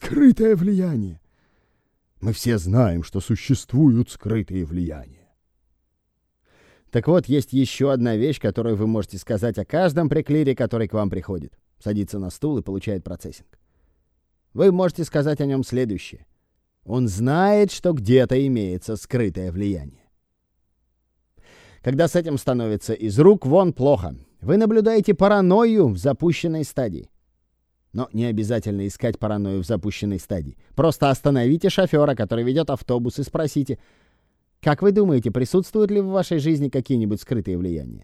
Скрытое влияние. Мы все знаем, что существуют скрытые влияния. Так вот, есть еще одна вещь, которую вы можете сказать о каждом преклире, который к вам приходит. Садится на стул и получает процессинг. Вы можете сказать о нем следующее. Он знает, что где-то имеется скрытое влияние. Когда с этим становится из рук вон плохо, вы наблюдаете паранойю в запущенной стадии. Но не обязательно искать паранойю в запущенной стадии. Просто остановите шофера, который ведет автобус, и спросите, как вы думаете, присутствуют ли в вашей жизни какие-нибудь скрытые влияния?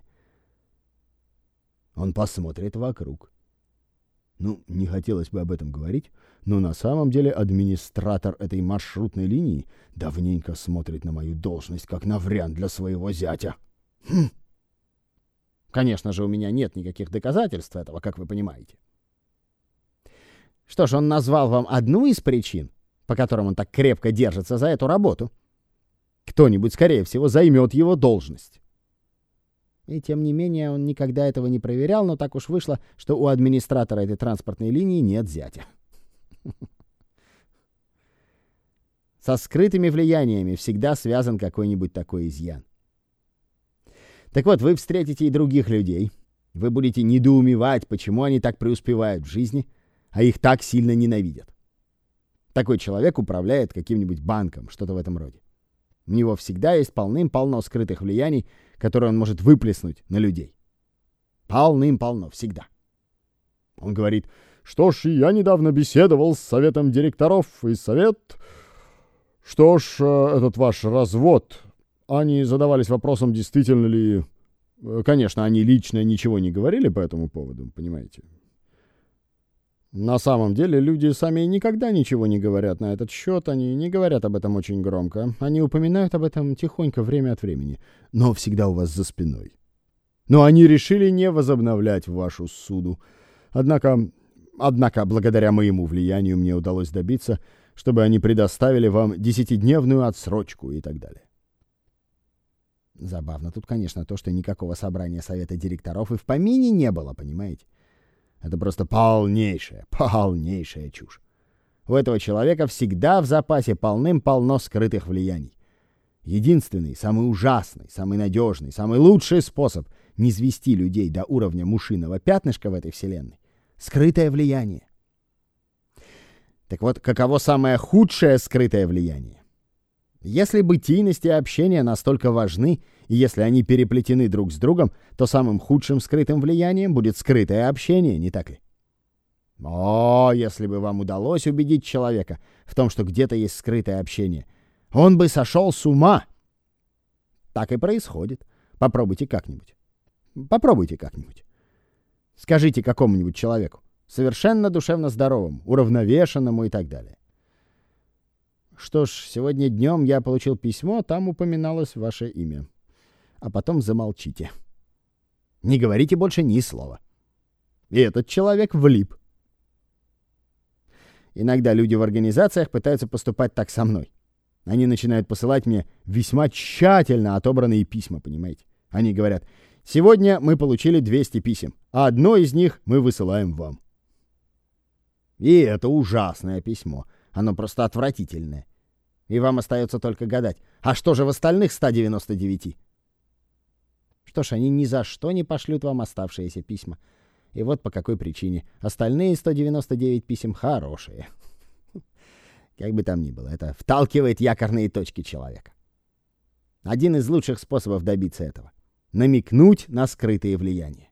Он посмотрит вокруг. Ну, не хотелось бы об этом говорить, но на самом деле администратор этой маршрутной линии давненько смотрит на мою должность, как на вариант для своего зятя. Конечно же, у меня нет никаких доказательств этого, как вы понимаете. Что ж, он назвал вам одну из причин, по которым он так крепко держится за эту работу. Кто-нибудь, скорее всего, займет его должность. И тем не менее, он никогда этого не проверял, но так уж вышло, что у администратора этой транспортной линии нет зятя. Со скрытыми влияниями всегда связан какой-нибудь такой изъян. Так вот, вы встретите и других людей. Вы будете недоумевать, почему они так преуспевают в жизни, а их так сильно ненавидят. Такой человек управляет каким-нибудь банком, что-то в этом роде. У него всегда есть полным-полно скрытых влияний, которые он может выплеснуть на людей. Полным-полно, всегда. Он говорит, что ж, я недавно беседовал с советом директоров, и совет... Что ж, этот ваш развод... Они задавались вопросом, действительно ли... Конечно, они лично ничего не говорили по этому поводу, понимаете? На самом деле люди сами никогда ничего не говорят на этот счет, они не говорят об этом очень громко. Они упоминают об этом тихонько время от времени, но всегда у вас за спиной. Но они решили не возобновлять вашу суду. Однако, благодаря моему влиянию мне удалось добиться, чтобы они предоставили вам 10-дневную отсрочку и так далее. Забавно тут, конечно, то, что никакого собрания совета директоров и в помине не было, понимаете? Это просто полнейшая чушь. У этого человека всегда в запасе полным-полно скрытых влияний. Единственный, самый ужасный, самый надежный, самый лучший способ не низвести людей до уровня мушиного пятнышка в этой вселенной — скрытое влияние. Так вот, каково самое худшее скрытое влияние? Если бытийность и общение настолько важны, и если они переплетены друг с другом, то самым худшим скрытым влиянием будет скрытое общение, не так ли? О, если бы вам удалось убедить человека в том, что где-то есть скрытое общение, он бы сошел с ума. Так и происходит. Попробуйте как-нибудь. Скажите какому-нибудь человеку, совершенно душевно здоровому, уравновешенному и так далее. Что ж, сегодня днем я получил письмо, там упоминалось ваше имя. А потом замолчите. Не говорите больше ни слова. И этот человек влип. Иногда люди в организациях пытаются поступать так со мной. Они начинают посылать мне весьма тщательно отобранные письма, понимаете? Они говорят, сегодня мы получили 200 писем, а одно из них мы высылаем вам. И это ужасное письмо. Оно просто отвратительное. И вам остается только гадать, а что же в остальных 199? Что ж, они ни за что не пошлют вам оставшиеся письма. И вот по какой причине. Остальные 199 писем хорошие. Как бы там ни было, это вталкивает якорные точки человека. Один из лучших способов добиться этого — намекнуть на скрытые влияния.